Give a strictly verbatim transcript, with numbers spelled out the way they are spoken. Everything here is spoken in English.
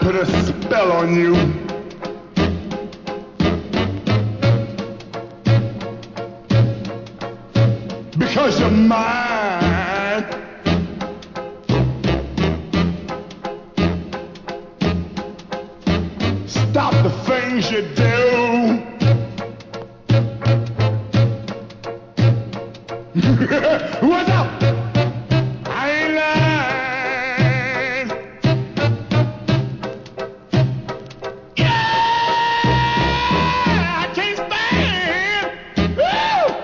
put a spell on you. Because you're mine. Stop the things you do.